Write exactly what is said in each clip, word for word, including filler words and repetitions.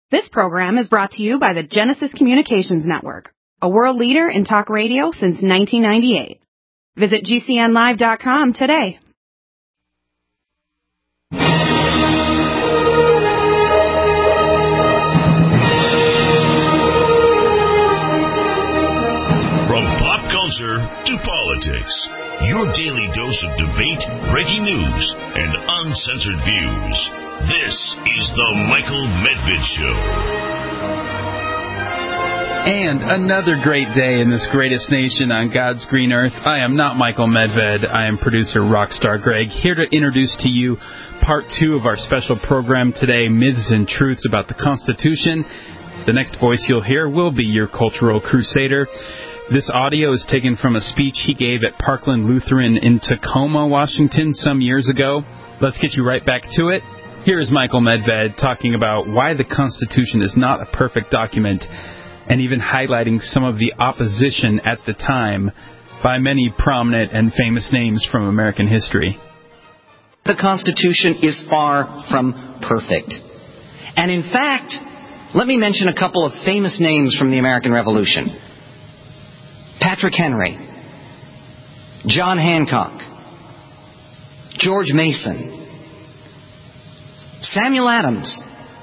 This program is brought to you by the Genesis Communications Network, a world leader in talk radio since nineteen ninety-eight. Visit G C N live dot com today. From pop culture to politics, your daily dose of debate, breaking news, and uncensored views. This is the Michael Medved Show. And another great day in this greatest nation on God's green earth. I am not Michael Medved. I am producer Rockstar Greg, here to introduce to you part two of our special program today, Myths and Truths about the Constitution. The next voice you'll hear will be your cultural crusader. This audio is taken from a speech he gave at Parkland Lutheran in Tacoma, Washington, some years ago. Let's get you right back to it. Here is Michael Medved talking about why the Constitution is not a perfect document, and even highlighting some of the opposition at the time by many prominent and famous names from American history. The Constitution is far from perfect. And in fact, let me mention a couple of famous names from the American Revolution. Patrick Henry, John Hancock, George Mason, Samuel Adams.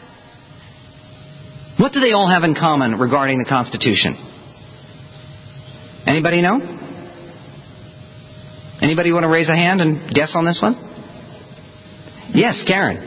What do they all have in common regarding the Constitution? Anybody know? Anybody want to raise a hand and guess on this one? Yes, Karen.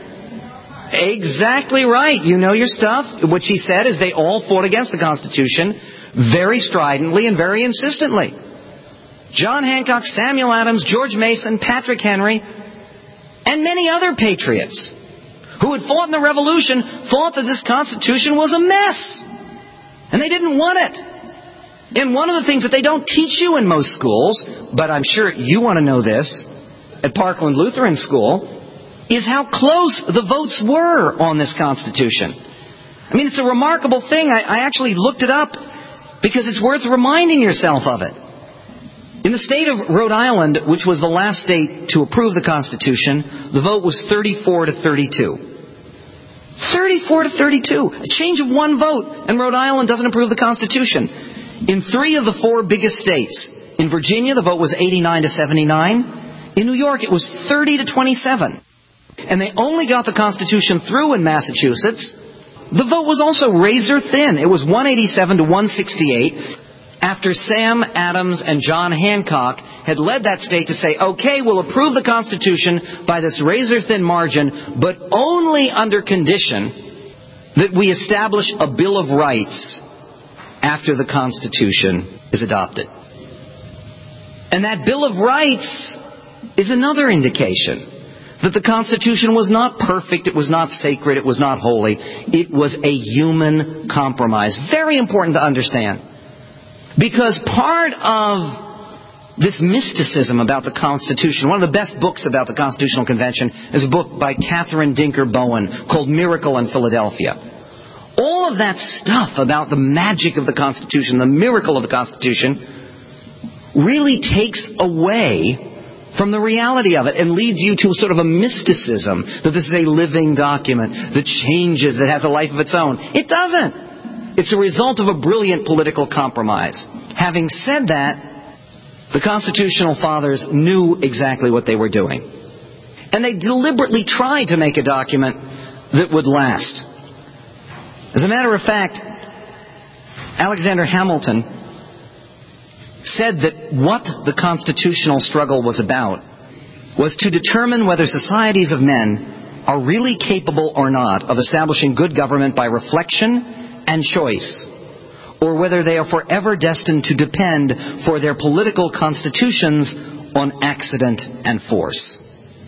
Exactly right. You know your stuff. What she said is they all fought against the Constitution very stridently and very insistently. John Hancock, Samuel Adams, George Mason, Patrick Henry, and many other patriots who had fought in the Revolution thought that this Constitution was a mess. And they didn't want it. And one of the things that they don't teach you in most schools, but I'm sure you want to know this, at Parkland Lutheran School, is how close the votes were on this Constitution. I mean, it's a remarkable thing. I, I actually looked it up because it's worth reminding yourself of it. In the state of Rhode Island, which was the last state to approve the Constitution, the vote was thirty-four to thirty-two. thirty-four to thirty-two. A change of one vote, and Rhode Island doesn't approve the Constitution. In three of the four biggest states, in Virginia, the vote was eighty-nine to seventy-nine. In New York, it was thirty to twenty-seven. And they only got the Constitution through in Massachusetts. The vote was also razor thin. It was one eighty-seven to one sixty-eight. After Sam Adams and John Hancock had led that state to say, okay, we'll approve the Constitution by this razor-thin margin, but only under condition that we establish a Bill of Rights after the Constitution is adopted. And that Bill of Rights is another indication that the Constitution was not perfect, it was not sacred, it was not holy. It was a human compromise. Very important to understand. Because part of this mysticism about the Constitution, one of the best books about the Constitutional Convention is a book by Catherine Dinker Bowen called Miracle in Philadelphia. All of that stuff about the magic of the Constitution, the miracle of the Constitution, really takes away from the reality of it and leads you to sort of a mysticism that this is a living document that changes, that has a life of its own. It doesn't. It's a result of a brilliant political compromise. Having said that, the Constitutional Fathers knew exactly what they were doing. And they deliberately tried to make a document that would last. As a matter of fact, Alexander Hamilton said that what the constitutional struggle was about was to determine whether societies of men are really capable or not of establishing good government by reflection and choice, or whether they are forever destined to depend for their political constitutions on accident and force.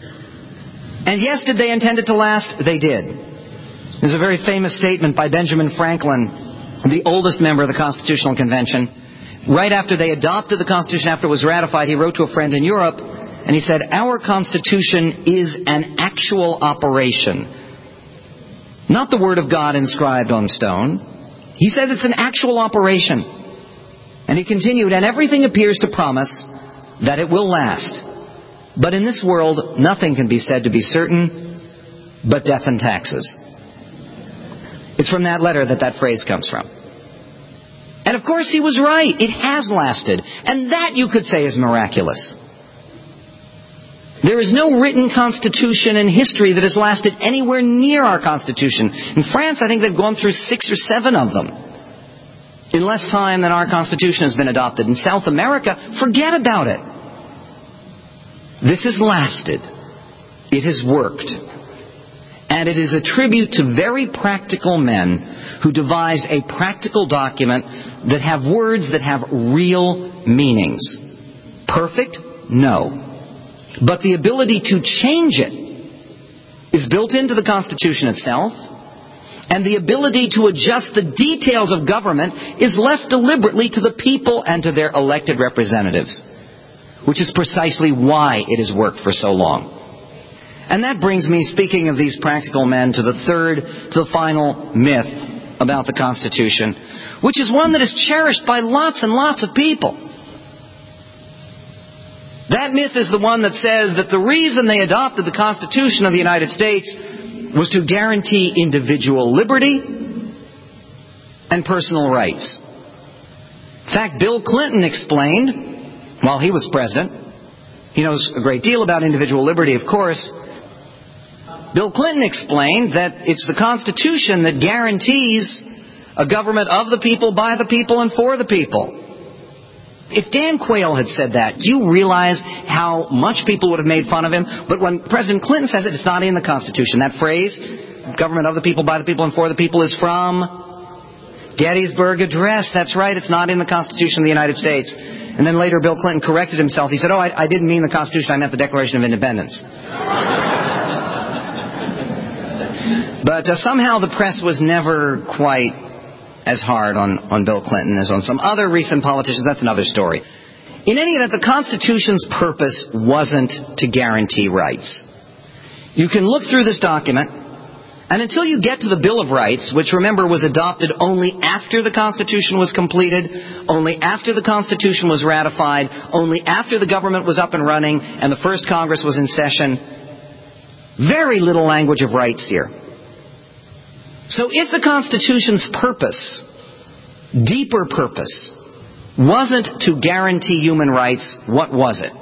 And yes, did they intend it to last? They did. There's a very famous statement by Benjamin Franklin, the oldest member of the Constitutional Convention. Right after they adopted the Constitution, after it was ratified, he wrote to a friend in Europe, and he said, "Our Constitution is an actual operation, not the Word of God inscribed on stone." He says it's an actual operation. And he continued, "And everything appears to promise that it will last. But in this world, nothing can be said to be certain but death and taxes." It's from that letter that that phrase comes from. And of course he was right. It has lasted. And that, you could say, is miraculous. There is no written constitution in history that has lasted anywhere near our Constitution. In France, I think they've gone through six or seven of them in less time than our Constitution has been adopted. In South America, forget about it. This has lasted. It has worked. And it is a tribute to very practical men who devised a practical document that have words that have real meanings. Perfect? No. But the ability to change it is built into the Constitution itself, and the ability to adjust the details of government is left deliberately to the people and to their elected representatives, which is precisely why it has worked for so long. And that brings me, speaking of these practical men, to the third, to the final myth about the Constitution, which is one that is cherished by lots and lots of people. That myth is the one that says that the reason they adopted the Constitution of the United States was to guarantee individual liberty and personal rights. In fact, Bill Clinton explained, while he was president, he knows a great deal about individual liberty, of course. Bill Clinton explained that it's the Constitution that guarantees a government of the people, by the people, and for the people. If Dan Quayle had said that, you realize how much people would have made fun of him. But when President Clinton says it, it's not in the Constitution. That phrase, government of the people, by the people, and for the people, is from Gettysburg Address. That's right, it's not in the Constitution of the United States. And then later Bill Clinton corrected himself. He said, oh, I, I didn't mean the Constitution, I meant the Declaration of Independence. But uh, somehow the press was never quite as hard on, on Bill Clinton as on some other recent politicians. That's another story. In any event, the Constitution's purpose wasn't to guarantee rights. You can look through this document, and until you get to the Bill of Rights, which, remember, was adopted only after the Constitution was completed, only after the Constitution was ratified, only after the government was up and running, and the first Congress was in session, very little language of rights here. So if the Constitution's purpose, deeper purpose, wasn't to guarantee human rights, what was it?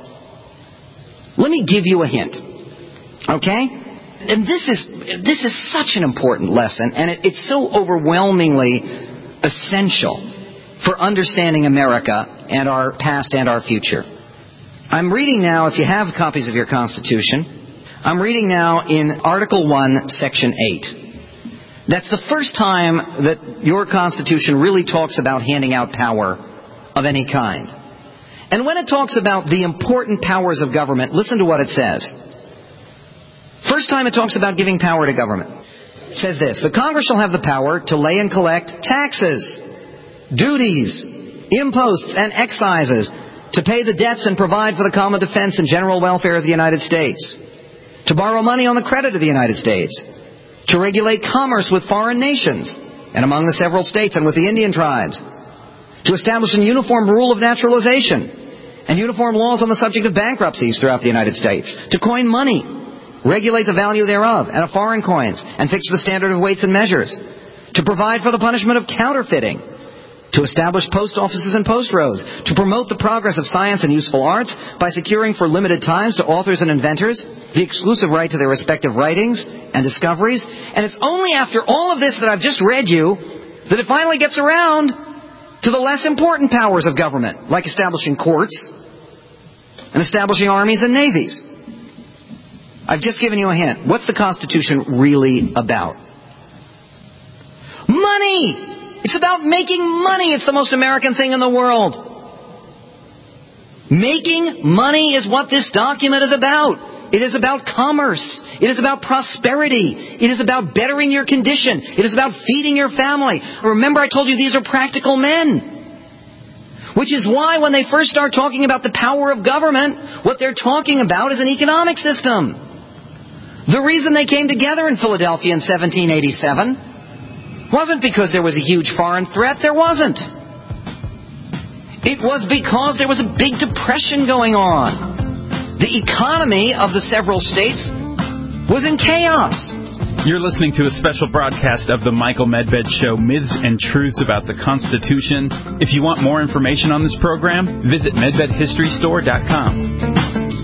Let me give you a hint. Okay? And this is this is such an important lesson, and it, it's so overwhelmingly essential for understanding America and our past and our future. I'm reading now, if you have copies of your Constitution, I'm reading now in Article one, Section eight. That's the first time that your Constitution really talks about handing out power of any kind. And when it talks about the important powers of government, listen to what it says. First time it talks about giving power to government. It says this: the Congress shall have the power to lay and collect taxes, duties, imposts, and excises, to pay the debts and provide for the common defense and general welfare of the United States, to borrow money on the credit of the United States, to regulate commerce with foreign nations and among the several states and with the Indian tribes, to establish a uniform rule of naturalization and uniform laws on the subject of bankruptcies throughout the United States, to coin money, regulate the value thereof and of foreign coins, and fix the standard of weights and measures, to provide for the punishment of counterfeiting, to establish post offices and post roads, to promote the progress of science and useful arts by securing for limited times to authors and inventors the exclusive right to their respective writings and discoveries. And it's only after all of this that I've just read you that it finally gets around to the less important powers of government, like establishing courts and establishing armies and navies. I've just given you a hint. What's the Constitution really about? Money! It's about making money. It's the most American thing in the world. Making money is what this document is about. It is about commerce. It is about prosperity. It is about bettering your condition. It is about feeding your family. Remember, I told you these are practical men. Which is why when they first start talking about the power of government, what they're talking about is an economic system. The reason they came together in Philadelphia in seventeen eighty-seven wasn't because there was a huge foreign threat. There wasn't. It was because there was a big depression going on. The economy of the several states was in chaos. You're listening to a special broadcast of the Michael Medved Show, Myths and Truths About the Constitution. If you want more information on this program, visit medved history store dot com.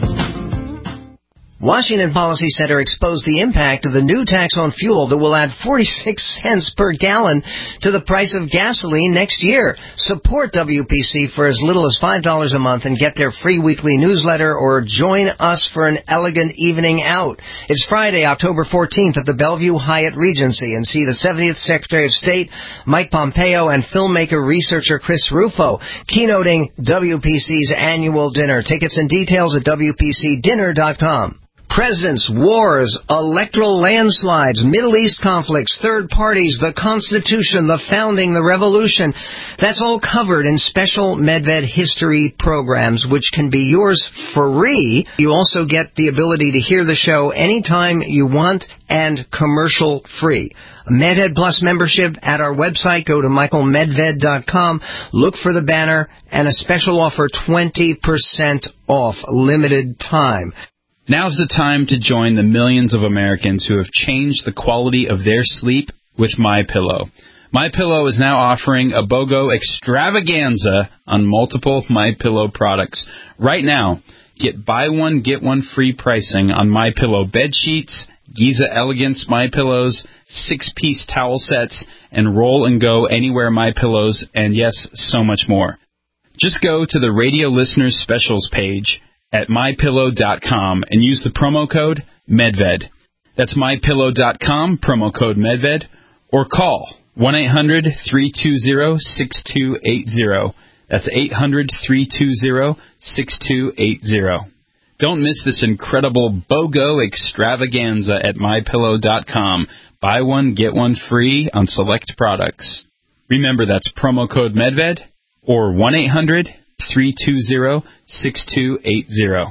Washington Policy Center exposed the impact of the new tax on fuel that will add forty-six cents per gallon to the price of gasoline next year. Support W P C for as little as five dollars a month and get their free weekly newsletter, or join us for an elegant evening out. It's Friday, October fourteenth at the Bellevue Hyatt Regency, and see the seventieth Secretary of State, Mike Pompeo, and filmmaker researcher Chris Rufo, keynoting W P C's annual dinner. Tickets and details at W P C dinner dot com. Presidents, wars, electoral landslides, Middle East conflicts, third parties, the Constitution, the founding, the revolution. That's all covered in special Medved history programs, which can be yours free. You also get the ability to hear the show anytime you want and commercial free. Medved Plus membership at our website. Go to michael medved dot com. Look for the banner and a special offer, twenty percent off, limited time. Now's the time to join the millions of Americans who have changed the quality of their sleep with MyPillow. MyPillow is now offering a BOGO extravaganza on multiple MyPillow products. Right now, get buy one, get one free pricing on MyPillow bed sheets, Giza Elegance MyPillows, six-piece towel sets, and Roll and Go Anywhere MyPillows, and yes, so much more. Just go to the Radio Listeners Specials page at my pillow dot com and use the promo code Medved. That's my pillow dot com, promo code Medved, or call one eight hundred, three two zero, six two eight zero. That's eight hundred, three two zero, six two eight zero. Don't miss this incredible BOGO extravaganza at my pillow dot com. Buy one, get one free on select products. Remember, that's promo code Medved or one eight hundred, three two zero, six two eight zero.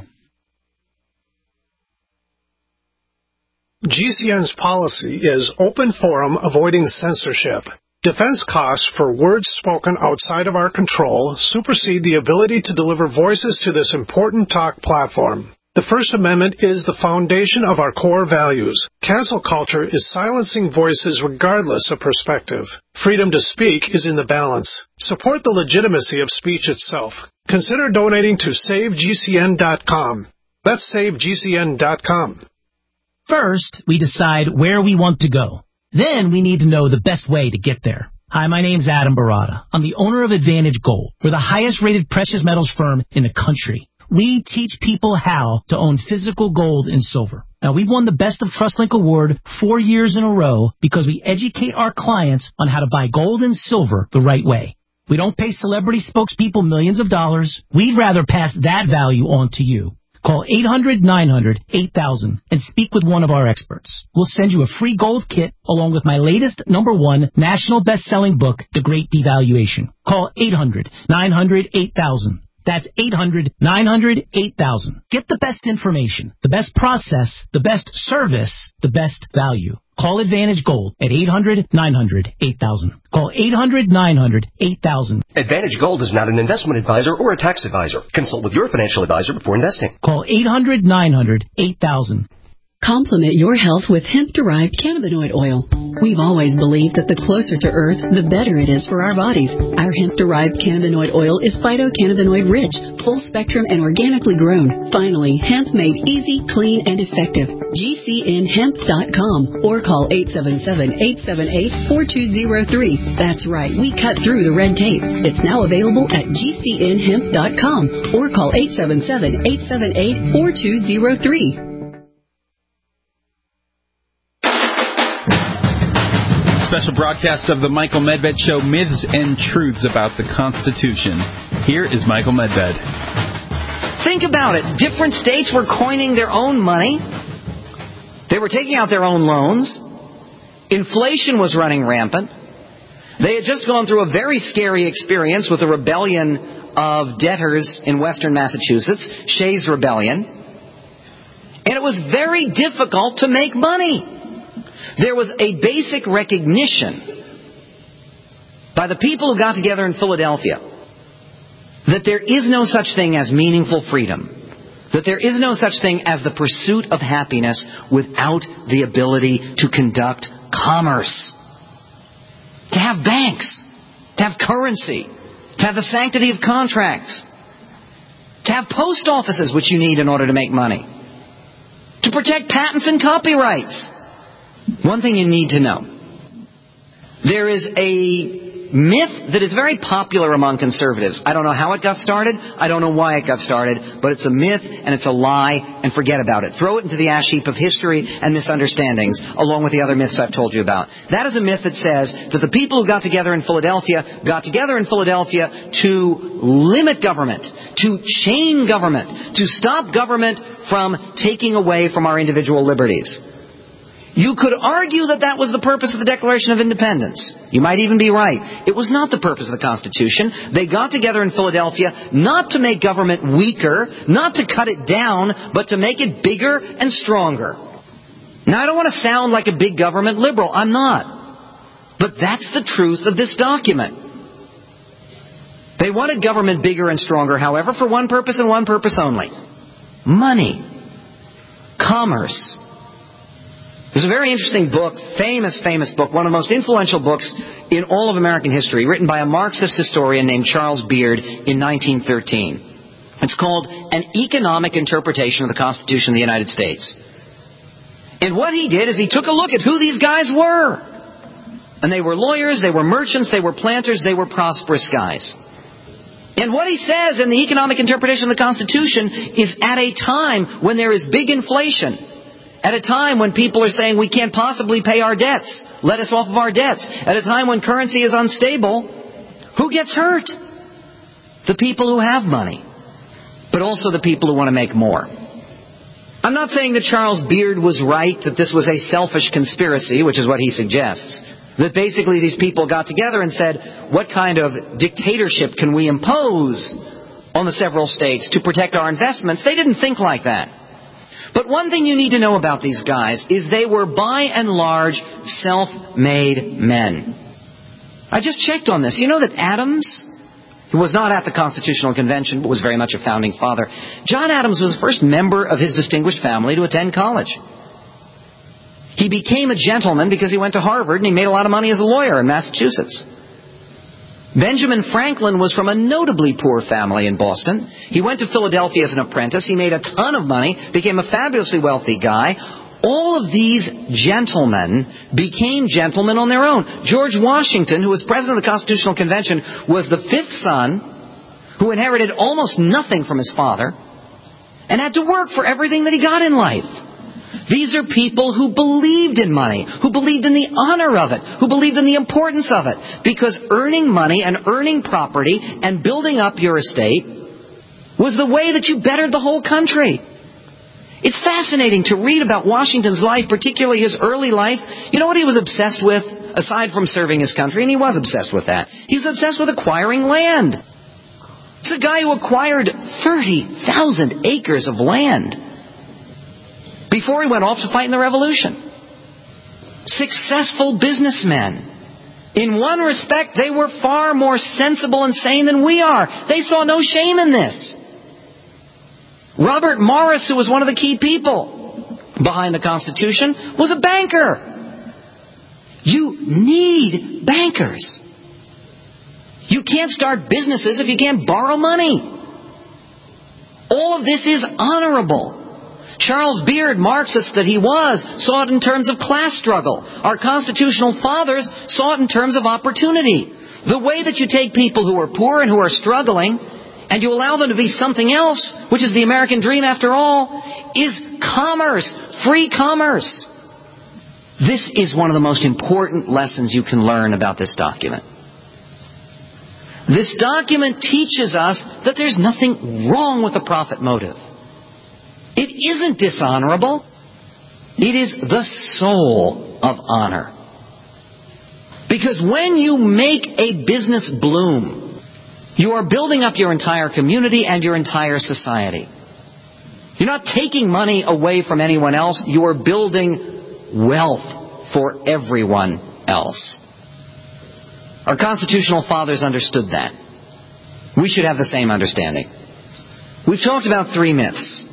G C N's policy is open forum, avoiding censorship. Defense costs for words spoken outside of our control supersede the ability to deliver voices to this important talk platform. The First Amendment is the foundation of our core values. Cancel culture is silencing voices regardless of perspective. Freedom to speak is in the balance. Support the legitimacy of speech itself. Consider donating to save G C N dot com. That's save G C N dot com. First, we decide where we want to go. Then we need to know the best way to get there. Hi, my name's Adam Barada. I'm the owner of Advantage Gold. We're the highest-rated precious metals firm in the country. We teach people how to own physical gold and silver. Now, we've won the Best of TrustLink Award four years in a row because we educate our clients on how to buy gold and silver the right way. We don't pay celebrity spokespeople millions of dollars. We'd rather pass that value on to you. Call eight hundred, nine hundred, eight thousand and speak with one of our experts. We'll send you a free gold kit along with my latest number one national best-selling book, The Great Devaluation. Call eight hundred, nine hundred, eight thousand. That's eight hundred, nine hundred, eight thousand. Get the best information, the best process, the best service, the best value. Call Advantage Gold at eight hundred, nine hundred, eight thousand. Call eight hundred, nine hundred, eight thousand. Advantage Gold is not an investment advisor or a tax advisor. Consult with your financial advisor before investing. Call eight hundred, nine hundred, eight thousand. Complement your health with hemp-derived cannabinoid oil. We've always believed that the closer to Earth, the better it is for our bodies. Our hemp-derived cannabinoid oil is phytocannabinoid-rich, full-spectrum, and organically grown. Finally, hemp made easy, clean, and effective. G C N hemp dot com or call eight seven seven, eight seven eight, four two zero three. That's right, we cut through the red tape. It's now available at G C N hemp dot com or call eight seven seven, eight seven eight, four two zero three. Special broadcast of the Michael Medved Show, Myths and Truths About the Constitution. Here is Michael Medved. Think about it. Different states were coining their own money. They were taking out their own loans. Inflation was running rampant. They had just gone through a very scary experience with a rebellion of debtors in western Massachusetts, Shays' Rebellion. And it was very difficult to make money. There was a basic recognition by the people who got together in Philadelphia that there is no such thing as meaningful freedom. that there is no such thing as the pursuit of happiness without the ability to conduct commerce. To have banks, to have currency, to have the sanctity of contracts, to have post offices, which you need in order to make money, to protect patents and copyrights. One thing you need to know. There is a myth that is very popular among conservatives. I don't know how it got started. I don't know why it got started. But it's a myth and it's a lie, and forget about it. Throw it into the ash heap of history and misunderstandings, along with the other myths I've told you about. That is a myth that says that the people who got together in Philadelphia got together in Philadelphia to limit government, to chain government, to stop government from taking away from our individual liberties. You could argue that that was the purpose of the Declaration of Independence. You might even be right. It was not the purpose of the Constitution. They got together in Philadelphia not to make government weaker, not to cut it down, but to make it bigger and stronger. Now, I don't want to sound like a big government liberal. I'm not. But that's the truth of this document. They wanted government bigger and stronger, however, for one purpose and one purpose only. Money. Commerce. There's a very interesting book, famous, famous book, one of the most influential books in all of American history, written by a Marxist historian named Charles Beard in nineteen thirteen. It's called An Economic Interpretation of the Constitution of the United States. And what he did is he took a look at who these guys were. And they were lawyers, they were merchants, they were planters, they were prosperous guys. And what he says in the Economic Interpretation of the Constitution is at a time when there is big inflation, at a time when people are saying we can't possibly pay our debts, let us off of our debts, at a time when currency is unstable, who gets hurt? The people who have money, but also the people who want to make more. I'm not saying that Charles Beard was right, that this was a selfish conspiracy, which is what he suggests. That basically these people got together and said, what kind of dictatorship can we impose on the several states to protect our investments? They didn't think like that. But one thing you need to know about these guys is they were by and large self-made men. I just checked on this. You know that Adams, who was not at the Constitutional Convention but was very much a founding father, John Adams was the first member of his distinguished family to attend college. He became a gentleman because he went to Harvard and he made a lot of money as a lawyer in Massachusetts. Benjamin Franklin was from a notably poor family in Boston. He went to Philadelphia as an apprentice. He made a ton of money, became a fabulously wealthy guy. All of these gentlemen became gentlemen on their own. George Washington, who was president of the Constitutional Convention, was the fifth son who inherited almost nothing from his father and had to work for everything that he got in life. These are people who believed in money, who believed in the honor of it, who believed in the importance of it. Because earning money and earning property and building up your estate was the way that you bettered the whole country. It's fascinating to read about Washington's life, particularly his early life. You know what he was obsessed with, aside from serving his country? And he was obsessed with that. He was obsessed with acquiring land. It's a guy who acquired thirty thousand acres of land before he went off to fight in the Revolution. Successful businessmen. In one respect, they were far more sensible and sane than we are. They saw no shame in this. Robert Morris, who was one of the key people behind the Constitution, was a banker. You need bankers. You can't start businesses if you can't borrow money. All of this is honorable. Charles Beard, Marxist that he was, saw it in terms of class struggle. Our constitutional fathers saw it in terms of opportunity. The way that you take people who are poor and who are struggling and you allow them to be something else, which is the American dream after all, is commerce, free commerce. This is one of the most important lessons you can learn about this document. This document teaches us that there's nothing wrong with the profit motive. It isn't dishonorable. It is the soul of honor. Because when you make a business bloom, you are building up your entire community and your entire society. You're not taking money away from anyone else. You are building wealth for everyone else. Our constitutional fathers understood that. We should have the same understanding. We've talked about three myths.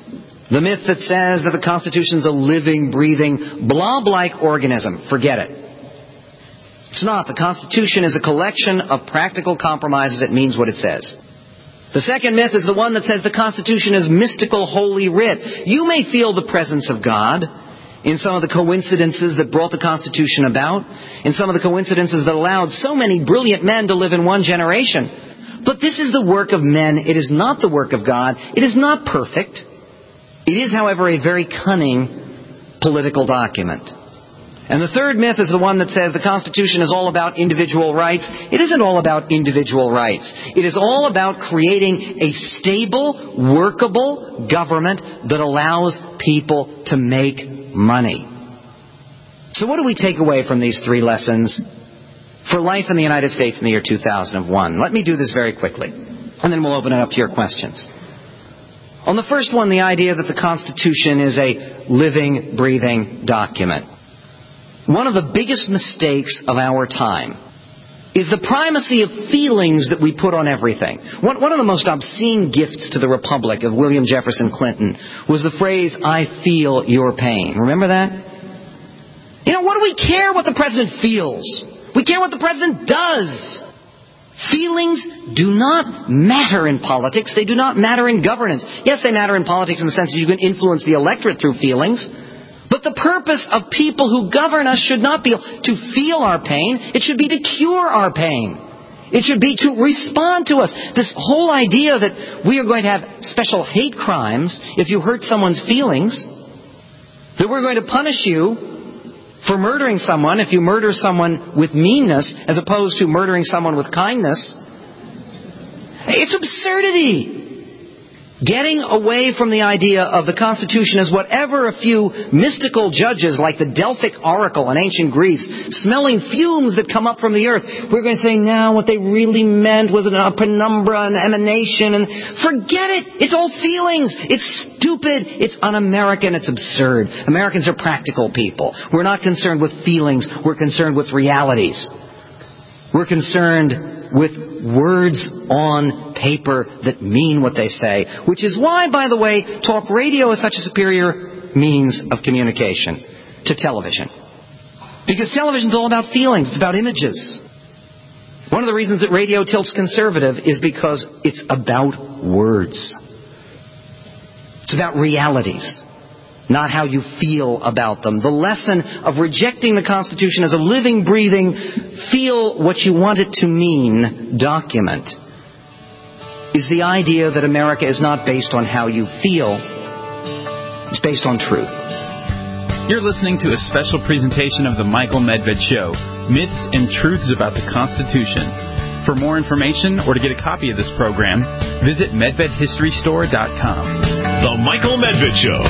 The myth that says that the Constitution is a living, breathing, blob-like organism. Forget it. It's not. The Constitution is a collection of practical compromises. It means what it says. The second myth is the one that says the Constitution is mystical holy writ. You may feel the presence of God in some of the coincidences that brought the Constitution about, in some of the coincidences that allowed so many brilliant men to live in one generation. But this is the work of men. It is not the work of God. It is not perfect. It is, however, a very cunning political document. And the third myth is the one that says the Constitution is all about individual rights. It isn't all about individual rights. It is all about creating a stable, workable government that allows people to make money. So what do we take away from these three lessons for life in the United States in the year two thousand one? Let me do this very quickly, and then we'll open it up to your questions. On the first one, the idea that the Constitution is a living, breathing document. One of the biggest mistakes of our time is the primacy of feelings that we put on everything. One, one of the most obscene gifts to the Republic of William Jefferson Clinton was the phrase, "I feel your pain." Remember that? You know, what do we care what the president feels? We care what the president does. Feelings do not matter in politics. They do not matter in governance. Yes, they matter in politics in the sense that you can influence the electorate through feelings. But the purpose of people who govern us should not be to feel our pain. It should be to cure our pain. It should be to respond to us. This whole idea that we are going to have special hate crimes if you hurt someone's feelings, that we're going to punish you for murdering someone if you murder someone with meanness as opposed to murdering someone with kindness. It's absurdity. Getting away from the idea of the Constitution as whatever a few mystical judges like the Delphic Oracle in ancient Greece, smelling fumes that come up from the earth, we're going to say now what they really meant was a penumbra, an emanation, and forget it. It's all feelings. It's stupid. It's un-American. It's absurd. Americans are practical people. We're not concerned with feelings. We're concerned with realities. We're concerned with words on paper that mean what they say, which is why, by the way, talk radio is such a superior means of communication to television. Because television is all about feelings. It's about images. One of the reasons that radio tilts conservative is because it's about words. It's about realities, not how you feel about them. The lesson of rejecting the Constitution as a living, breathing, feel what you want it to mean document is the idea that America is not based on how you feel. It's based on truth. You're listening to a special presentation of The Michael Medved Show, Myths and Truths About the Constitution. For more information or to get a copy of this program, visit medved history store dot com. The Michael Medved Show.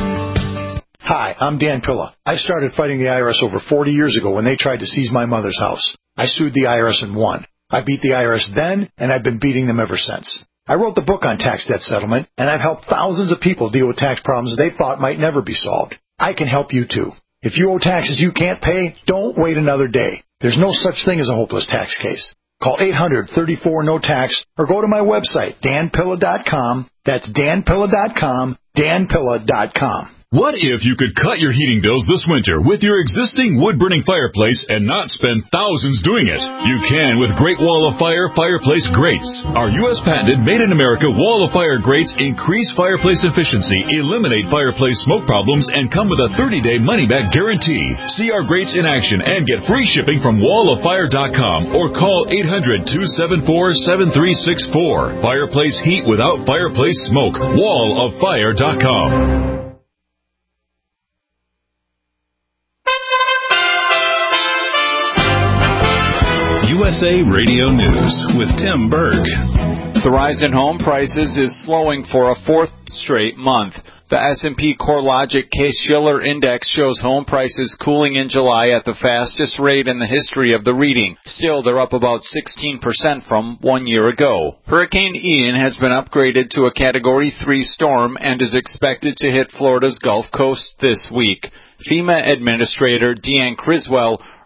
Hi, I'm Dan Pilla. I started fighting the I R S over forty years ago when they tried to seize my mother's house. I sued the I R S and won. I beat the I R S then, and I've been beating them ever since. I wrote the book on tax debt settlement, and I've helped thousands of people deal with tax problems they thought might never be solved. I can help you too. If you owe taxes you can't pay, don't wait another day. There's no such thing as a hopeless tax case. Call eight hundred, thirty-four, no tax or go to my website, dan pilla dot com. That's dan pilla dot com, dan pilla dot com. What if you could cut your heating bills this winter with your existing wood-burning fireplace and not spend thousands doing it? You can with Great Wall of Fire Fireplace Grates. Our U S patented made-in-America Wall of Fire grates increase fireplace efficiency, eliminate fireplace smoke problems, and come with a thirty-day money-back guarantee. See our grates in action and get free shipping from wall of fire dot com or call eight hundred, two seven four, seven three six four. Fireplace heat without fireplace smoke. wall of fire dot com. U S A Radio News with Tim Berg. The rise in home prices is slowing for a fourth straight month. The S and P CoreLogic Case-Shiller Index shows home prices cooling in July at the fastest rate in the history of the reading. Still, they're up about sixteen percent from one year ago. Hurricane Ian has been upgraded to a Category three storm and is expected to hit Florida's Gulf Coast this week. FEMA Administrator Deanne Criswell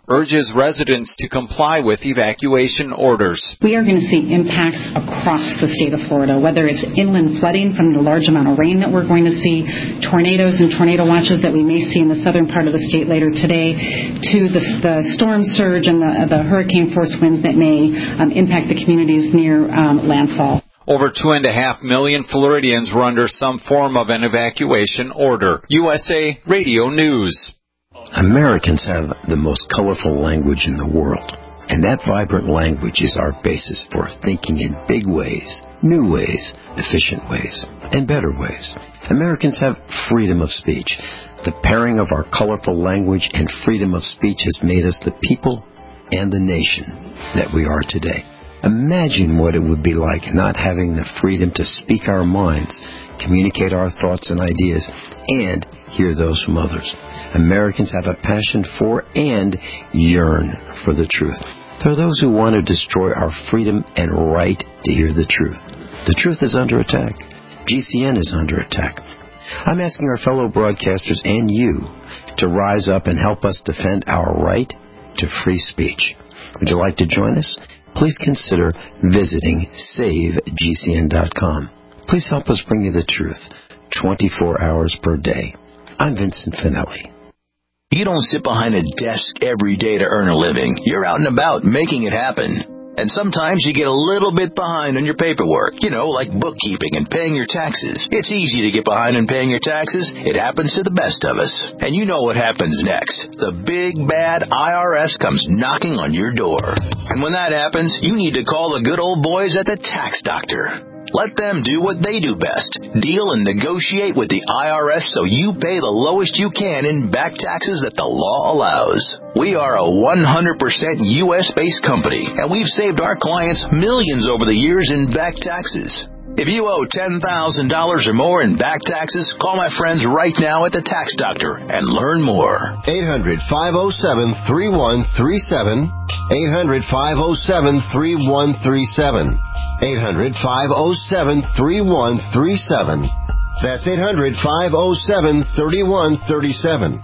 urges residents to comply with evacuation orders. We are going to see impacts across the state of Florida, whether it's inland flooding from the large amount of rain that we're going to see, tornadoes and tornado watches that we may see in the southern part of the state later today, to the, the storm surge and the, the hurricane force winds that may um, impact the communities near um, landfall. Over two and a half million Floridians were under some form of an evacuation order. U S A Radio News. Americans have the most colorful language in the world, and that vibrant language is our basis for thinking in big ways, new ways, efficient ways, and better ways. Americans have freedom of speech. The pairing of our colorful language and freedom of speech has made us the people and the nation that we are today. Imagine what it would be like not having the freedom to speak our minds, communicate our thoughts and ideas, and hear those from others. Americans have a passion for and yearn for the truth. There are those who want to destroy our freedom and right to hear the truth. The truth is under attack. G C N is under attack. I'm asking our fellow broadcasters and you to rise up and help us defend our right to free speech. Would you like to join us? Please consider visiting save G C N dot com. Please help us bring you the truth twenty-four hours per day. I'm Vincent Finelli. You don't sit behind a desk every day to earn a living. You're out and about making it happen. And sometimes you get a little bit behind on your paperwork, you know, like bookkeeping and paying your taxes. It's easy to get behind in paying your taxes. It happens to the best of us. And you know what happens next. The big, bad I R S comes knocking on your door. And when that happens, you need to call the good old boys at the Tax Doctor. Let them do what they do best. Deal and negotiate with the I R S so you pay the lowest you can in back taxes that the law allows. We are a one hundred percent U S-based company, and we've saved our clients millions over the years in back taxes. If you owe ten thousand dollars or more in back taxes, call my friends right now at the Tax Doctor and learn more. eight hundred, five oh seven, three one three seven. eight hundred, five oh seven, three one three seven. eight hundred, five oh seven, three one three seven. That's eight hundred, five oh seven, three one three seven.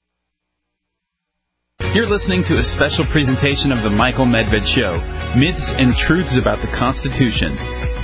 You're listening to a special presentation of The Michael Medved Show, Myths and Truths about the Constitution.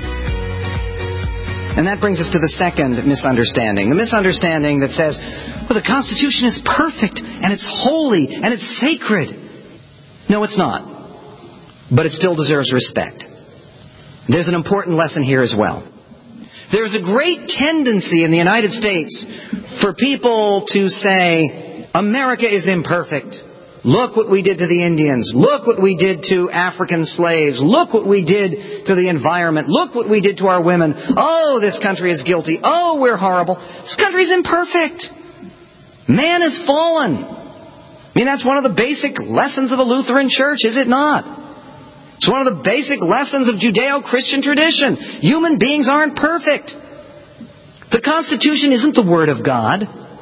And that brings us to the second misunderstanding. The misunderstanding that says, well, the Constitution is perfect, and it's holy, and it's sacred. No, it's not. But it still deserves respect. There's an important lesson here as well. There's a great tendency in the United States for people to say, America is imperfect. Look what we did to the Indians. Look what we did to African slaves. Look what we did to the environment. Look what we did to our women. Oh, this country is guilty. Oh, we're horrible. This country is imperfect. Man is fallen. I mean, that's one of the basic lessons of the Lutheran Church, is it not? It's one of the basic lessons of Judeo-Christian tradition. Human beings aren't perfect. The Constitution isn't the Word of God,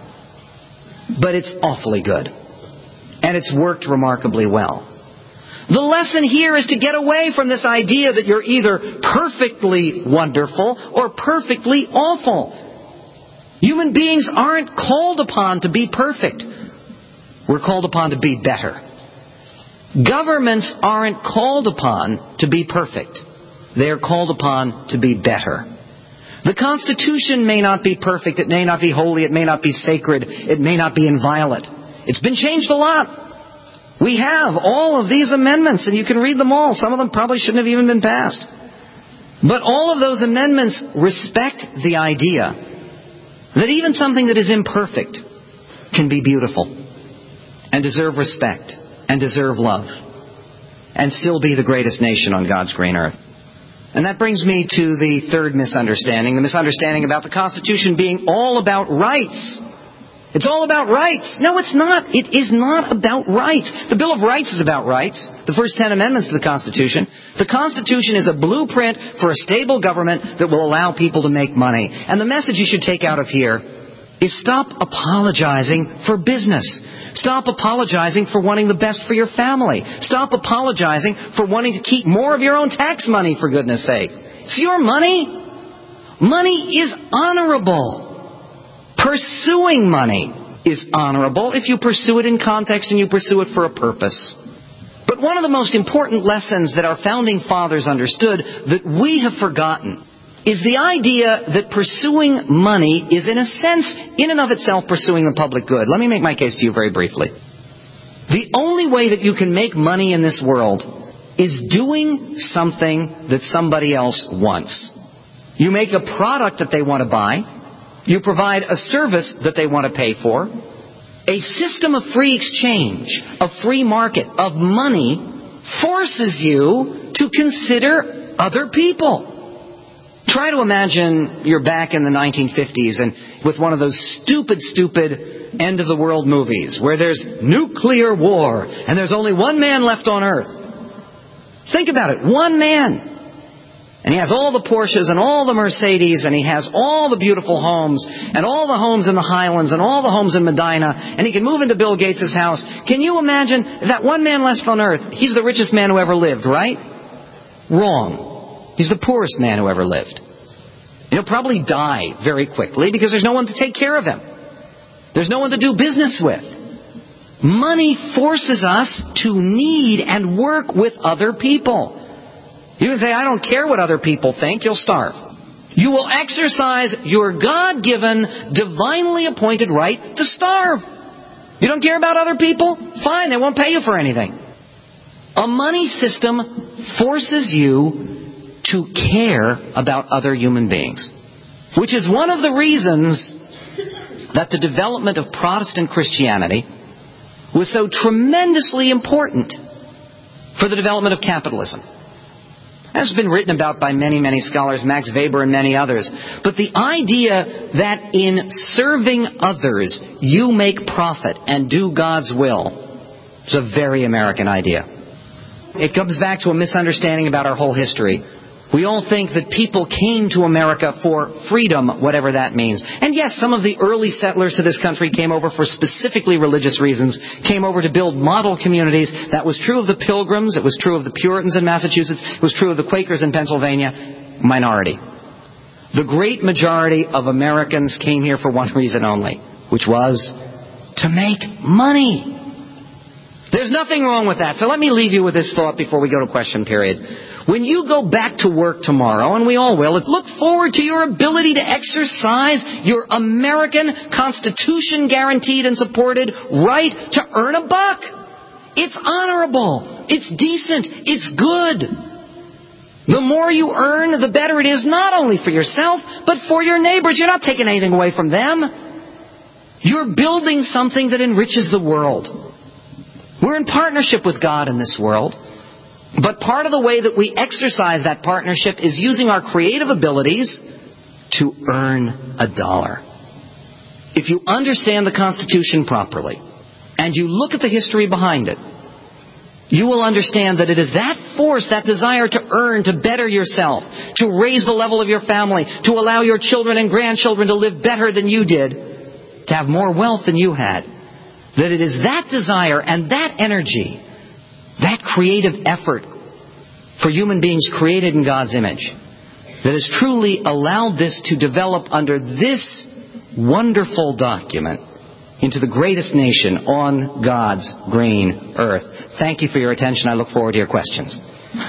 but it's awfully good. And it's worked remarkably well. The lesson here is to get away from this idea that you're either perfectly wonderful or perfectly awful. Human beings aren't called upon to be perfect. We're called upon to be better. Governments aren't called upon to be perfect. They're called upon to be better. The Constitution may not be perfect. It may not be holy. It may not be sacred. It may not be inviolate. It's been changed a lot. We have all of these amendments, and you can read them all. Some of them probably shouldn't have even been passed. But all of those amendments respect the idea that even something that is imperfect can be beautiful and deserve respect and deserve love and still be the greatest nation on God's green earth. And that brings me to the third misunderstanding, the misunderstanding about the Constitution being all about rights. It's all about rights. No, it's not. It is not about rights. The Bill of Rights is about rights. The first ten amendments to the Constitution. The Constitution is a blueprint for a stable government that will allow people to make money. And the message you should take out of here is stop apologizing for business. Stop apologizing for wanting the best for your family. Stop apologizing for wanting to keep more of your own tax money, for goodness sake. It's your money. Money is honorable. Pursuing money is honorable if you pursue it in context and you pursue it for a purpose. But one of the most important lessons that our founding fathers understood that we have forgotten is the idea that pursuing money is, in a sense, in and of itself, pursuing the public good. Let me make my case to you very briefly. The only way that you can make money in this world is doing something that somebody else wants. You make a product that they want to buy. You provide a service that they want to pay for. A system of free exchange, of free market, of money, forces you to consider other people. Try to imagine you're back in the nineteen fifties and with one of those stupid, stupid end-of-the-world movies where there's nuclear war and there's only one man left on Earth. Think about it. One man. And he has all the Porsches and all the Mercedes and he has all the beautiful homes and all the homes in the Highlands and all the homes in Medina and he can move into Bill Gates' house. Can you imagine that one man left on Earth? He's the richest man who ever lived, right? Wrong. He's the poorest man who ever lived. He'll probably die very quickly because there's no one to take care of him. There's no one to do business with. Money forces us to need and work with other people. You can say, I don't care what other people think. You'll starve. You will exercise your God-given, divinely appointed right to starve. You don't care about other people? Fine, they won't pay you for anything. A money system forces you to care about other human beings, which is one of the reasons that the development of Protestant Christianity was so tremendously important for the development of capitalism. That's been written about by many, many scholars, Max Weber and many others. But the idea that in serving others, you make profit and do God's will is a very American idea. It comes back to a misunderstanding about our whole history. We all think that people came to America for freedom, whatever that means. And yes, some of the early settlers to this country came over for specifically religious reasons, came over to build model communities. That was true of the Pilgrims, it was true of the Puritans in Massachusetts, it was true of the Quakers in Pennsylvania. Minority. The great majority of Americans came here for one reason only, which was to make money. There's nothing wrong with that. So let me leave you with this thought before we go to question period. When you go back to work tomorrow, and we all will, look forward to your ability to exercise your American Constitution-guaranteed and supported right to earn a buck. It's honorable. It's decent. It's good. The more you earn, the better it is not only for yourself, but for your neighbors. You're not taking anything away from them. You're building something that enriches the world. We're in partnership with God in this world. But part of the way that we exercise that partnership is using our creative abilities to earn a dollar. If you understand the Constitution properly, and you look at the history behind it, you will understand that it is that force, that desire to earn, to better yourself, to raise the level of your family, to allow your children and grandchildren to live better than you did, to have more wealth than you had, that it is that desire and that energy, that creative effort for human beings created in God's image, that has truly allowed this to develop under this wonderful document into the greatest nation on God's green earth. Thank you for your attention. I look forward to your questions.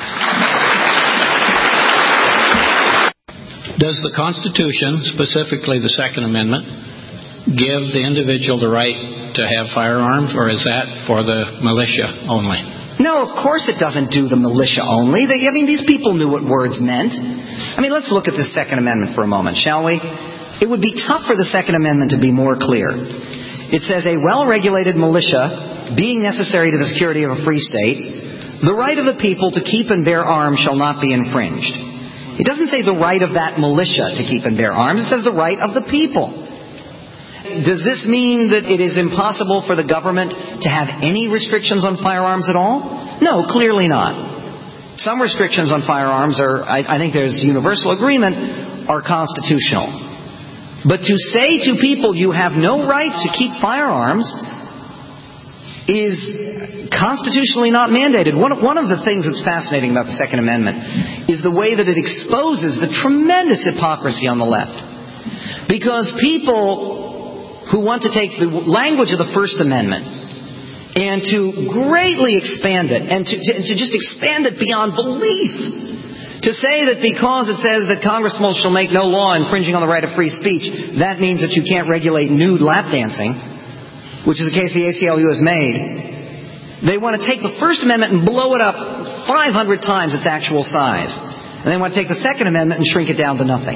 Does the Constitution, specifically the Second Amendment, give the individual the right to have firearms, or is that for the militia only? No, of course it doesn't do the militia only. They, I mean, these people knew what words meant. I mean, let's look at the Second Amendment for a moment, shall we? It would be tough for the Second Amendment to be more clear. It says, a well-regulated militia, being necessary to the security of a free state, the right of the people to keep and bear arms shall not be infringed. It doesn't say the right of that militia to keep and bear arms. It says the right of the people. Does this mean that it is impossible for the government to have any restrictions on firearms at all? No, clearly not. Some restrictions on firearms are, I, I think there's universal agreement, are constitutional. But to say to people you have no right to keep firearms is constitutionally not mandated. One, one of the things that's fascinating about the Second Amendment is the way that it exposes the tremendous hypocrisy on the left. Because people who want to take the language of the First Amendment and to greatly expand it, and to, to, to just expand it beyond belief. To say that because it says that Congress shall make no law infringing on the right of free speech, that means that you can't regulate nude lap dancing, which is the case the A C L U has made. They want to take the First Amendment and blow it up five hundred times its actual size. And they want to take the Second Amendment and shrink it down to nothing.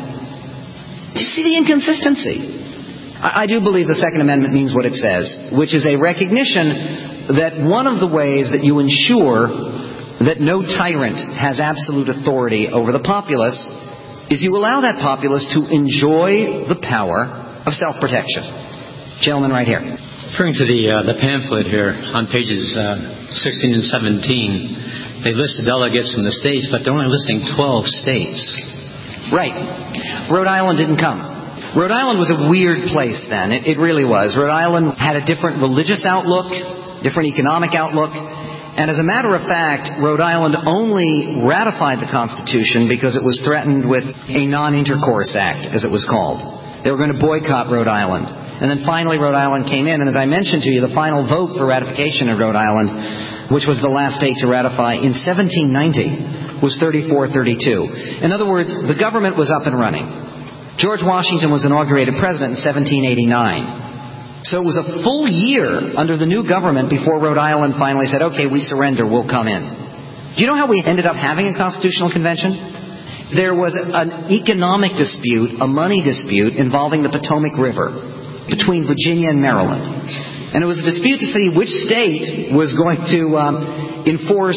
Do you see the inconsistency? I do believe the Second Amendment means what it says, which is a recognition that one of the ways that you ensure that no tyrant has absolute authority over the populace is you allow that populace to enjoy the power of self-protection. Gentleman right here. Referring to the uh, the pamphlet here on pages uh, sixteen and seventeen, they list the delegates from the states, but they're only listing twelve states. Right. Rhode Island didn't come. Rhode Island was a weird place then. It, it really was. Rhode Island had a different religious outlook, different economic outlook. And as a matter of fact, Rhode Island only ratified the Constitution because it was threatened with a non-intercourse act, as it was called. They were going to boycott Rhode Island. And then finally Rhode Island came in. And as I mentioned to you, the final vote for ratification of Rhode Island, which was the last state to ratify in seventeen ninety, was thirty-four thirty-two. In other words, the government was up and running. George Washington was inaugurated president in seventeen eighty-nine. So it was a full year under the new government before Rhode Island finally said, okay, we surrender, we'll come in. Do you know how we ended up having a constitutional convention? There was an economic dispute, a money dispute involving the Potomac River between Virginia and Maryland. And it was a dispute to see which state was going to um, enforce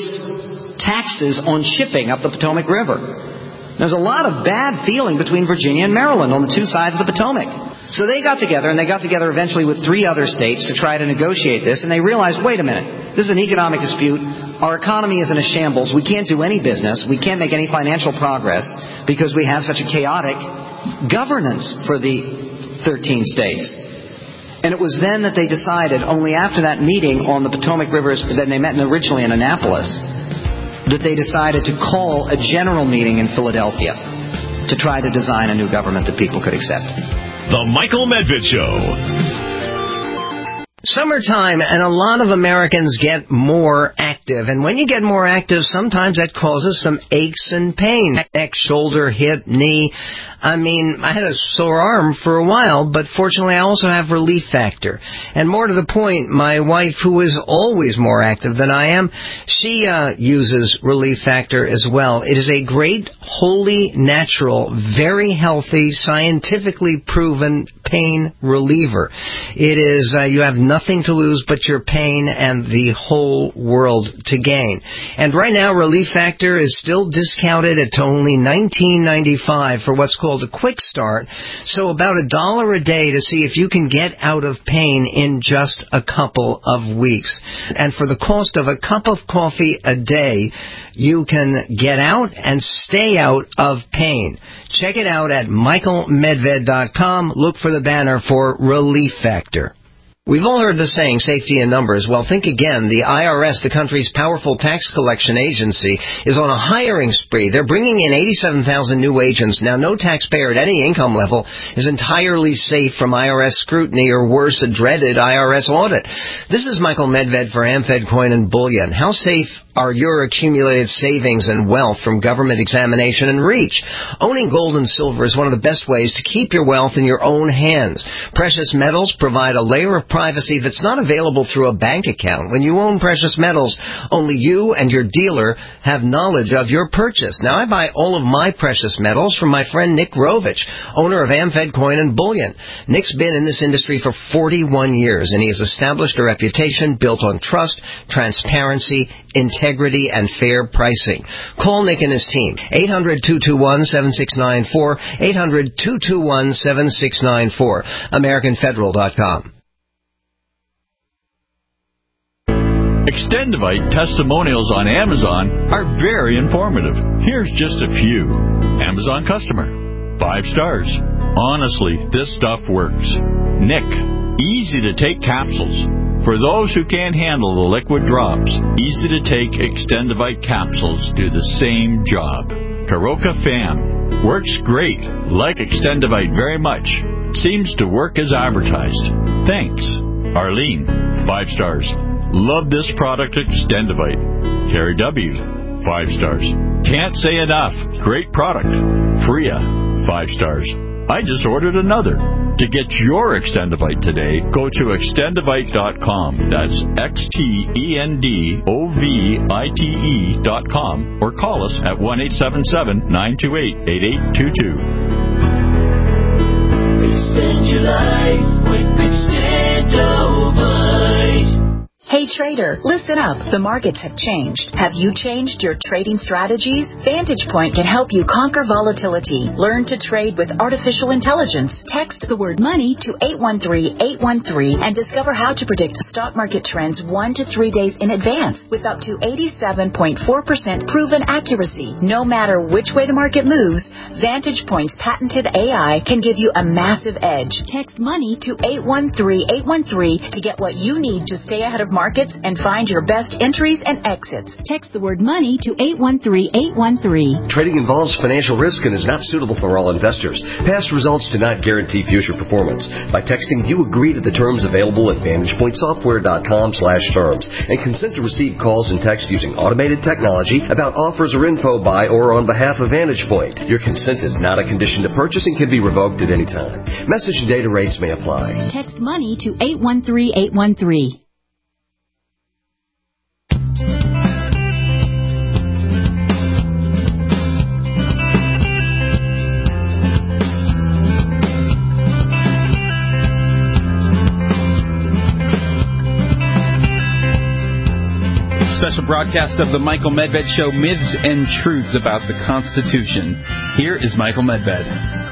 taxes on shipping up the Potomac River. There's a lot of bad feeling between Virginia and Maryland on the two sides of the Potomac. So they got together, and they got together eventually with three other states to try to negotiate this, and they realized, wait a minute, this is an economic dispute. Our economy is in a shambles. We can't do any business. We can't make any financial progress because we have such a chaotic governance for the thirteen states. And it was then that they decided, only after that meeting on the Potomac River, that they met originally in Annapolis, that they decided to call a general meeting in Philadelphia to try to design a new government that people could accept. The Michael Medved Show. Summertime, and a lot of Americans get more active. And when you get more active, sometimes that causes some aches and pain. Neck, shoulder, hip, knee. I mean, I had a sore arm for a while, but fortunately I also have Relief Factor. And more to the point, my wife, who is always more active than I am, she uh, uses Relief Factor as well. It is a great, wholly natural, very healthy, scientifically proven pain reliever. It is, uh, you have nothing to lose but your pain and the whole world to gain. And right now, Relief Factor is still discounted at only nineteen ninety-five for what's called a quick start, so about a dollar a day to see if you can get out of pain in just a couple of weeks. And for the cost of a cup of coffee a day, you can get out and stay out of pain. Check it out at michael medved dot com. Look for the banner for Relief Factor. We've all heard the saying, safety in numbers. Well, think again. The I R S, the country's powerful tax collection agency, is on a hiring spree. They're bringing in eighty-seven thousand new agents. Now, no taxpayer at any income level is entirely safe from I R S scrutiny or worse, a dreaded I R S audit. This is Michael Medved for AmFed Coin and Bullion. How safe are your accumulated savings and wealth from government examination and reach? Owning gold and silver is one of the best ways to keep your wealth in your own hands. Precious metals provide a layer of privacy that's not available through a bank account. When you own precious metals, only you and your dealer have knowledge of your purchase. Now, I buy all of my precious metals from my friend Nick Rovich, owner of AmFed Coin and Bullion. Nick's been in this industry for forty-one years, and he has established a reputation built on trust, transparency, integrity, and fair pricing. Call Nick and his team. eight hundred, two two one, seven six nine four, eight hundred, two two one, seven six nine four, american federal dot com. Extendivite testimonials on Amazon are very informative. Here's just a few. Amazon customer. Five stars. Honestly, this stuff works. Nick. Easy to take capsules. For those who can't handle the liquid drops, easy to take Extendivite capsules do the same job. Karoka Fam. Works great. Like Extendivite very much. Seems to work as advertised. Thanks. Arlene, five stars. Love this product, Extendivite. Terry W., five stars. Can't say enough. Great product. Freya, five stars. I just ordered another. To get your Extendivite today, go to extendivite dot com. That's X T E N D O V I T E dot com or call us at one eight seven seven, nine two eight, eight eight two two. Extend your life with Extendivite. Hey trader, listen up. The markets have changed. Have you changed your trading strategies? Vantage Point can help you conquer volatility. Learn to trade with artificial intelligence. Text the word money to eight one three, eight one three and discover how to predict stock market trends one to three days in advance with up to eighty-seven point four percent proven accuracy. No matter which way the market moves, Vantage Point's patented A I can give you a massive edge. Text money to eight one three, eight one three to get what you need to stay ahead of markets and find your best entries and exits. Text the word money to eight one three, eight one three. Trading involves financial risk and is not suitable for all investors. Past results do not guarantee future performance. By texting, you agree to the terms available at vantage point software dot com slash terms and consent to receive calls and text using automated technology about offers or info by or on behalf of Vantage Point. Your consent is not a condition to purchase and can be revoked at any time. Message and data rates may apply. Text money to eight one three, eight one three. Special broadcast of the Michael Medved Show, Myths and Truths about the Constitution. Here is Michael Medved.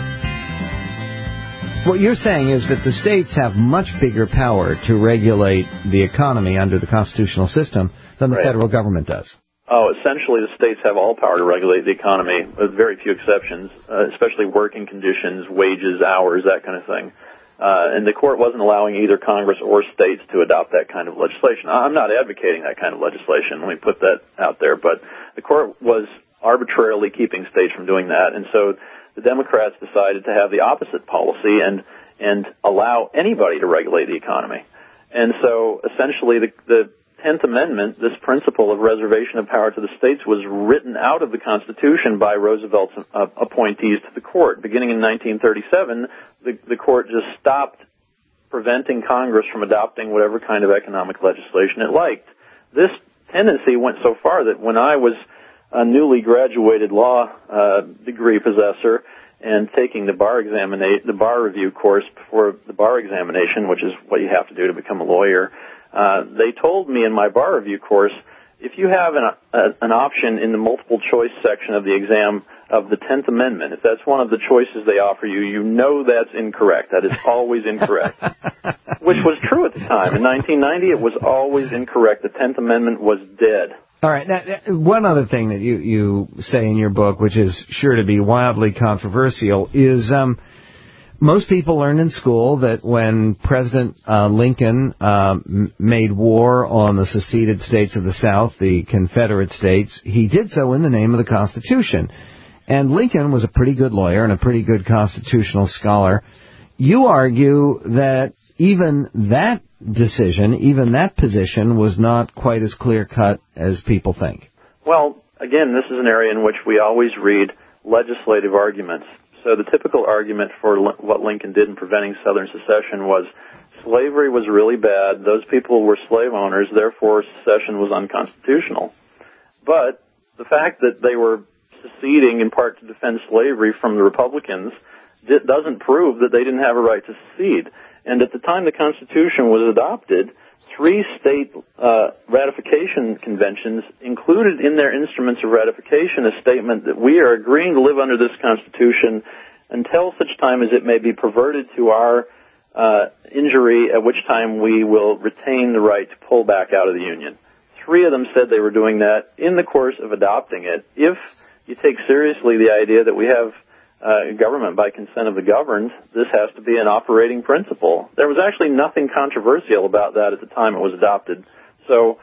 What you're saying is that the states have much bigger power to regulate the economy under the constitutional system than the Right. federal government does. Oh, essentially the states have all power to regulate the economy, with very few exceptions, uh, especially working conditions, wages, hours, that kind of thing. Uh, and the court wasn't allowing either Congress or states to adopt that kind of legislation. I'm not advocating that kind of legislation. Let me put that out there. But the court was arbitrarily keeping states from doing that. And so the Democrats decided to have the opposite policy and, and allow anybody to regulate the economy. And so essentially the, the Tenth Amendment, this principle of reservation of power to the states, was written out of the Constitution by Roosevelt's uh, appointees to the court. Beginning in nineteen thirty-seven, the, the court just stopped preventing Congress from adopting whatever kind of economic legislation it liked. This tendency went so far that when I was a newly graduated law uh, degree possessor and taking the bar examina- the bar review course before the bar examination, which is what you have to do to become a lawyer, Uh, they told me in my bar review course, if you have an, a, an option in the multiple choice section of the exam of the Tenth Amendment, if that's one of the choices they offer you, you know that's incorrect. That is always incorrect. Which was true at the time. In nineteen ninety, it was always incorrect. The Tenth Amendment was dead. All right. Now, one other thing that you, you say in your book, which is sure to be wildly controversial, is um, most people learned in school that when President uh, Lincoln uh, m- made war on the seceded states of the South, the Confederate states, he did so in the name of the Constitution. And Lincoln was a pretty good lawyer and a pretty good constitutional scholar. You argue that even that decision, even that position, was not quite as clear-cut as people think. Well, again, this is an area in which we always read legislative arguments. So the typical argument for what Lincoln did in preventing Southern secession was slavery was really bad. Those people were slave owners, therefore secession was unconstitutional. But the fact that they were seceding in part to defend slavery from the Republicans doesn't prove that they didn't have a right to secede. And at the time the Constitution was adopted, three state uh, ratification conventions included in their instruments of ratification a statement that we are agreeing to live under this Constitution until such time as it may be perverted to our uh, injury, at which time we will retain the right to pull back out of the Union. Three of them said they were doing that in the course of adopting it. If you take seriously the idea that we have Uh, government by consent of the governed, this has to be an operating principle. There was actually nothing controversial about that at the time it was adopted. So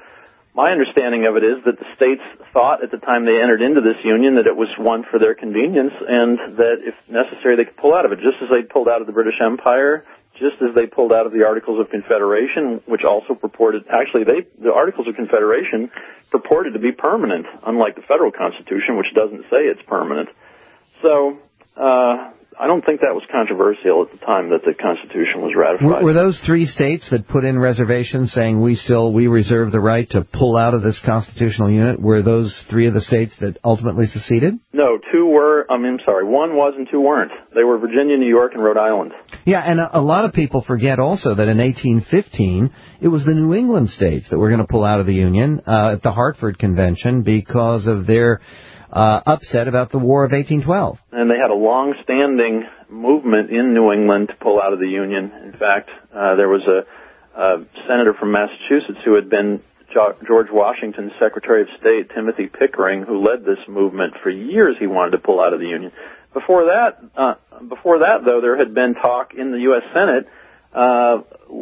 My understanding of it is that the states thought at the time they entered into this union that it was one for their convenience and that if necessary they could pull out of it, just as they pulled out of the British Empire, just as they pulled out of the Articles of Confederation, which also purported, actually they, the Articles of Confederation purported to be permanent, unlike the federal Constitution, which doesn't say it's permanent. So, uh, I don't think that was controversial at the time that the Constitution was ratified. Were, were those three states that put in reservations saying we still, we reserve the right to pull out of this constitutional unit, were those three of the states that ultimately seceded? No, two were, I mean, I'm sorry, one was and two weren't. They were Virginia, New York, and Rhode Island. Yeah, and a, a lot of people forget also that in eighteen fifteen, it was the New England states that were going to pull out of the Union uh, at the Hartford Convention because of their Uh, upset about the War of eighteen twelve. And they had a long-standing movement in New England to pull out of the Union. In fact, uh, there was a, a senator from Massachusetts who had been jo- George Washington's Secretary of State, Timothy Pickering, who led this movement for years. He wanted to pull out of the Union. Before that, uh, before that, though, there had been talk in the U S Senate uh,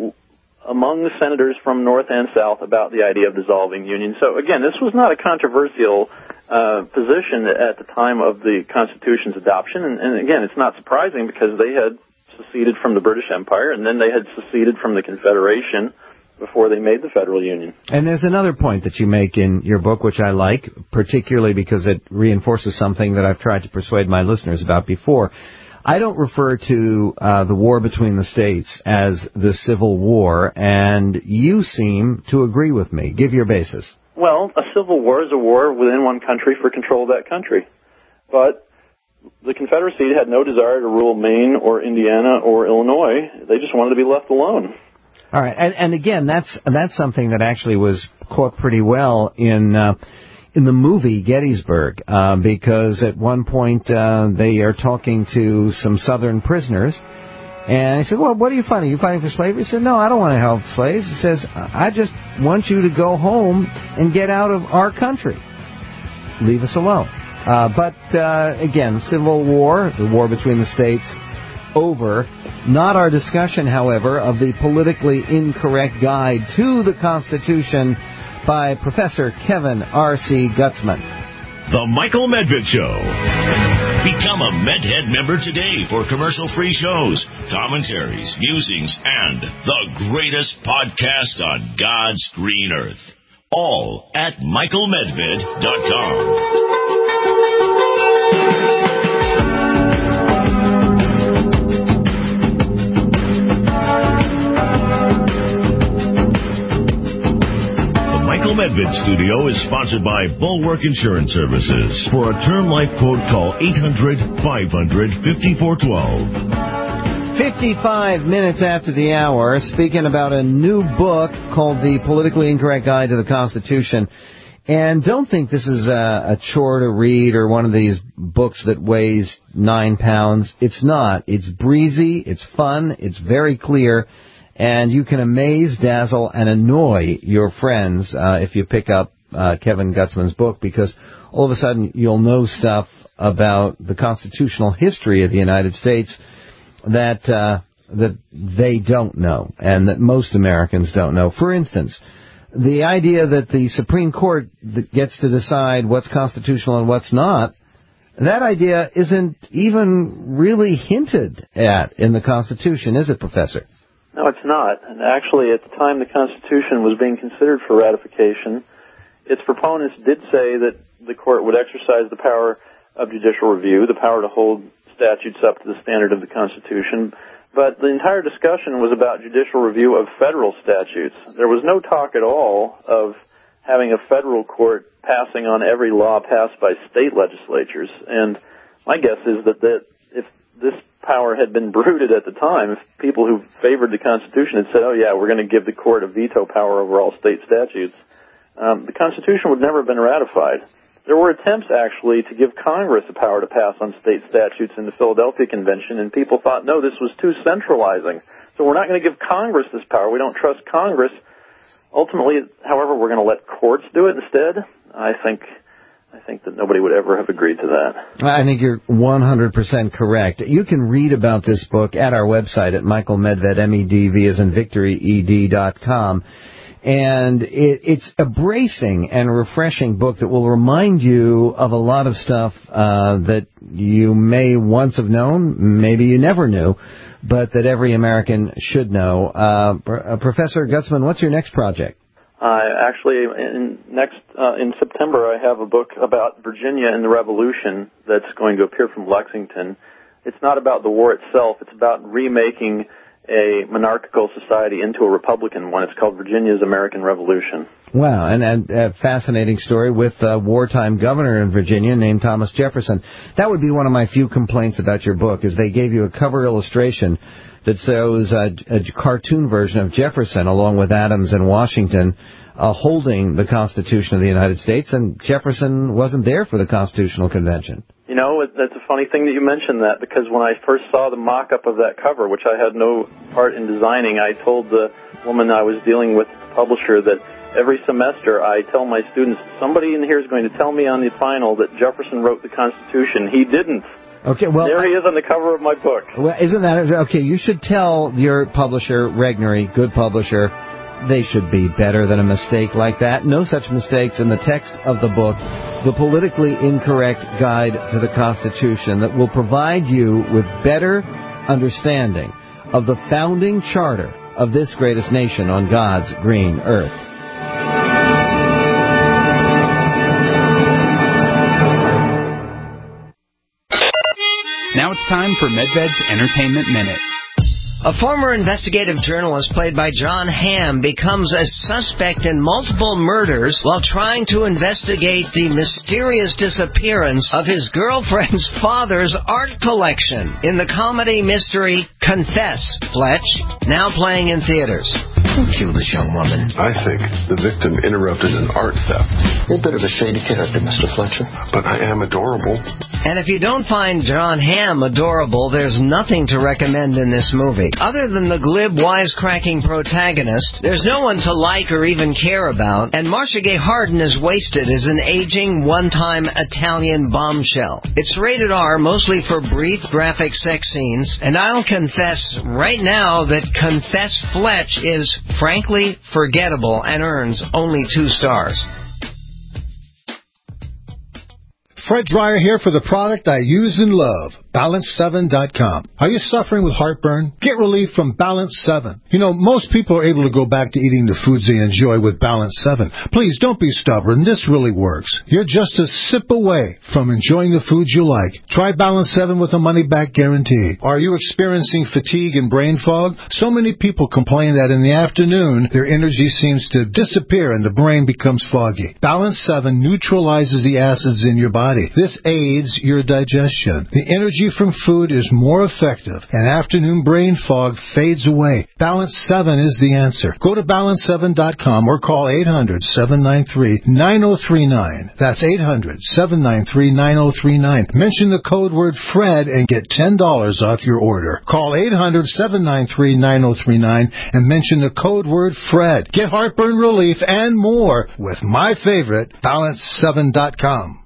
among the senators from North and South about the idea of dissolving the Union. So, again, this was not a controversial uh, position at the time of the Constitution's adoption. And, and, again, it's not surprising because they had seceded from the British Empire, and then they had seceded from the Confederation before they made the Federal Union. And there's another point that you make in your book, which I like, particularly because it reinforces something that I've tried to persuade my listeners about before. I don't refer to uh, the war between the states as the Civil War, and you seem to agree with me. Give your basis. Well, a civil war is a war within one country for control of that country. But the Confederacy had no desire to rule Maine or Indiana or Illinois. They just wanted to be left alone. All right, and, and again, that's that's something that actually was caught pretty well in uh, in the movie Gettysburg, uh, because at one point uh, they are talking to some Southern prisoners, and he said, "Well, what are you fighting? Are you fighting for slavery?" He said, "No, I don't want to help slaves." He says, "I just want you to go home and get out of our country. Leave us alone." Uh, but uh, again, Civil War, the war between the states, over. Not our discussion, however, of the politically incorrect guide to the Constitution by Professor Kevin R C. Gutzman. The Michael Medved Show. Become a MedHead member today for commercial-free shows, commentaries, musings, and the greatest podcast on God's green earth. All at michael medved dot com. Medved Studio is sponsored by Bulwark Insurance Services. For a term life quote, call eight hundred, five hundred, fifty-four twelve. fifty-five minutes after the hour, speaking about a new book called The Politically Incorrect Guide to the Constitution. And don't think this is a, a chore to read or one of these books that weighs nine pounds. It's not. It's breezy, it's fun, it's very clear. And you can amaze, dazzle, and annoy your friends uh, if you pick up uh, Kevin Gutzman's book, because all of a sudden you'll know stuff about the constitutional history of the United States that uh, that they don't know and that most Americans don't know. For instance, the idea that the Supreme Court gets to decide what's constitutional and what's not, that idea isn't even really hinted at in the Constitution, is it, Professor? No, it's not. And actually, at the time the Constitution was being considered for ratification, its proponents did say that the court would exercise the power of judicial review, the power to hold statutes up to the standard of the Constitution. But the entire discussion was about judicial review of federal statutes. There was no talk at all of having a federal court passing on every law passed by state legislatures. And my guess is that, that if this power had been brooded at the time, if people who favored the Constitution had said, oh, yeah, we're going to give the court a veto power over all state statutes, um, the Constitution would never have been ratified. There were attempts, actually, to give Congress the power to pass on state statutes in the Philadelphia Convention, and people thought, no, this was too centralizing. So we're not going to give Congress this power. We don't trust Congress. Ultimately, however, we're going to let courts do it instead. I think I think that nobody would ever have agreed to that. I think you're one hundred percent correct. You can read about this book at our website at Michael Medved, M E D V as in victory, E D dot com. And it, it's a bracing and refreshing book that will remind you of a lot of stuff uh, that you may once have known, maybe you never knew, but that every American should know. Uh, uh, Professor Gutzman, what's your next project? Uh, actually, in next uh, in September, I have a book about Virginia and the Revolution that's going to appear from Lexington. It's not about the war itself. It's about remaking a monarchical society into a Republican one. It's called Virginia's American Revolution. Wow, and, and a fascinating story with a wartime governor in Virginia named Thomas Jefferson. That would be one of my few complaints about your book, is they gave you a cover illustration that shows a, a cartoon version of Jefferson along with Adams and Washington uh, holding the Constitution of the United States, and Jefferson wasn't there for the Constitutional Convention. You know, it, that's a funny thing that you mentioned that, because when I first saw the mock-up of that cover, which I had no part in designing, I told the woman I was dealing with, the publisher, that every semester I tell my students, somebody in here is going to tell me on the final that Jefferson wrote the Constitution. He didn't. Okay, well, there he is on the cover of my book. Well, isn't that okay? You should tell your publisher, Regnery, good publisher, they should be better than a mistake like that. No such mistakes in the text of the book, The Politically Incorrect Guide to the Constitution, that will provide you with better understanding of the founding charter of this greatest nation on God's green earth. Now it's time for Medved's Entertainment Minute. A former investigative journalist played by John Hamm becomes a suspect in multiple murders while trying to investigate the mysterious disappearance of his girlfriend's father's art collection in the comedy mystery Confess, Fletch, now playing in theaters. Who killed this young woman? I think the victim interrupted an art theft. You're a bit of a shady character, Mister Fletcher. But I am adorable. And if you don't find John Hamm adorable, there's nothing to recommend in this movie. Other than the glib, wisecracking protagonist, there's no one to like or even care about, and Marcia Gay Harden is wasted as an aging, one-time Italian bombshell. It's rated R, mostly for brief, graphic sex scenes, and I'll confess right now that Confess Fletch is, frankly, forgettable and earns only two stars. Fred Dreyer here for the product I use and love, Balance seven dot com. Are you suffering with heartburn? Get relief from Balance seven. You know, most people are able to go back to eating the foods they enjoy with Balance seven. Please, don't be stubborn. This really works. You're just a sip away from enjoying the foods you like. Try Balance seven with a money-back guarantee. Are you experiencing fatigue and brain fog? So many people complain that in the afternoon, their energy seems to disappear and the brain becomes foggy. Balance seven neutralizes the acids in your body. This aids your digestion. The energy from food is more effective, and afternoon brain fog fades away. Balance seven is the answer. Go to balance seven dot com or call eight hundred, seven nine three, nine zero three nine. That's eight hundred, seven nine three, nine zero three nine. Mention the code word FRED and get ten dollars off your order. Call eight hundred, seven nine three, nine zero three nine and mention the code word FRED. Get heartburn relief and more with my favorite, balance seven dot com.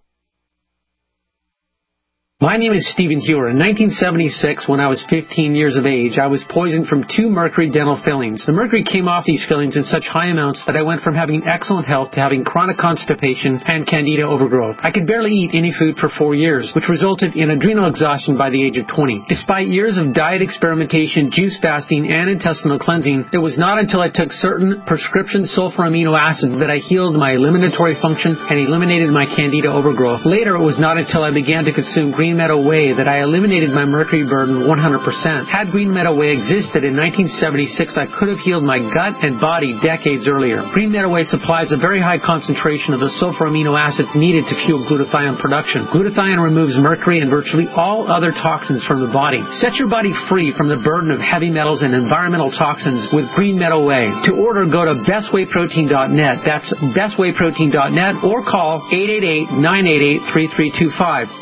My name is Stephen Hewer. In nineteen seventy-six, when I was fifteen years of age, I was poisoned from two mercury dental fillings. The mercury came off these fillings in such high amounts that I went from having excellent health to having chronic constipation and candida overgrowth. I could barely eat any food for four years, which resulted in adrenal exhaustion by the age of twenty. Despite years of diet experimentation, juice fasting, and intestinal cleansing, it was not until I took certain prescription sulfur amino acids that I healed my eliminatory function and eliminated my candida overgrowth. Later, it was not until I began to consume green Green Meadow Whey that I eliminated my mercury burden one hundred percent. Had Green Meadow Whey existed in nineteen seventy-six, I could have healed my gut and body decades earlier. Green Meadow Whey supplies a very high concentration of the sulfur amino acids needed to fuel glutathione production. Glutathione removes mercury and virtually all other toxins from the body. Set your body free from the burden of heavy metals and environmental toxins with Green Meadow Whey. To order, go to best whey protein dot net. That's best whey protein dot net or call eight eight eight, nine eight eight, three three two five.